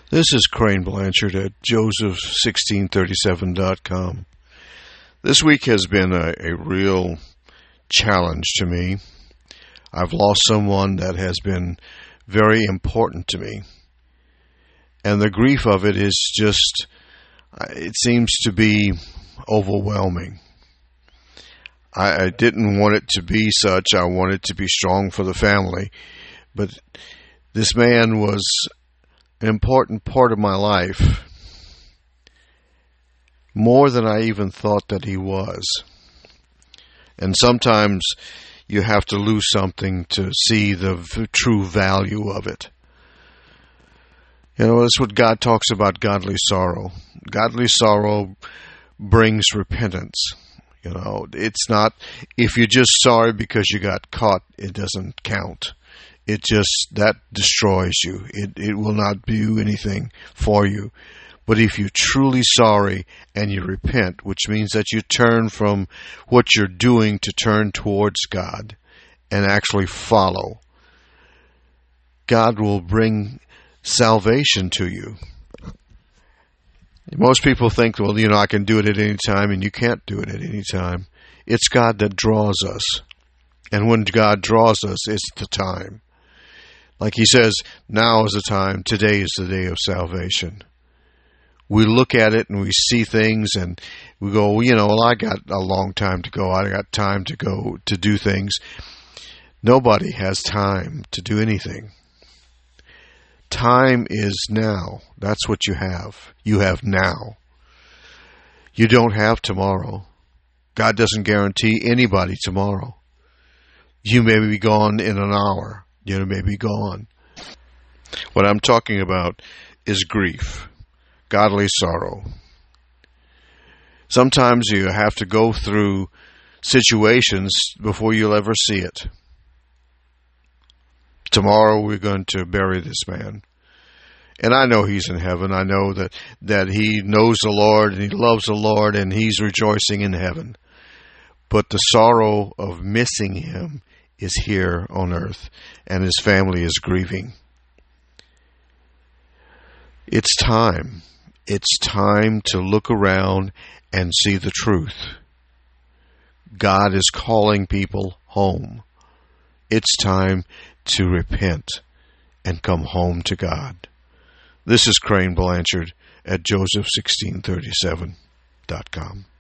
This is Crane Blanchard at Joseph1637.com. This week has been a real challenge to me. I've lost someone that has been very important to me. And the grief of it is just, it seems to be overwhelming. I didn't want it to be such. I wanted to be strong for the family. But this man was an important part of my life, more than I even thought that he was. And sometimes you have to lose something to see the true value of it. You know, that's what God talks about, godly sorrow. Godly sorrow brings repentance. You know, it's not, if you're just sorry because you got caught, it doesn't count. It just, that destroys you. It will not do anything for you. But if you're truly sorry and you repent, which means that you turn from what you're doing to turn towards God and actually follow, God will bring salvation to you. Most people think, well, you know, I can do it at any time, and you can't do it at any time. It's God that draws us. And when God draws us, it's the time. Like he says, now is the time, today is the day of salvation. We look at it and we see things and we go, well, you know, well, I got a long time to go. I got time to go to do things. Nobody has time to do anything. Time is now. That's what you have. You have now. You don't have tomorrow. God doesn't guarantee anybody tomorrow. You may be gone in an hour. You may be gone. What I'm talking about is grief, godly sorrow. Sometimes you have to go through situations before you'll ever see it. Tomorrow we're going to bury this man. And I know he's in heaven. I know that he knows the Lord and he loves the Lord and he's rejoicing in heaven. But the sorrow of missing him is here on earth, and his family is grieving. It's time. It's time to look around and see the truth. God is calling people home. It's time to repent and come home to God. This is Crane Blanchard at Joseph1637.com.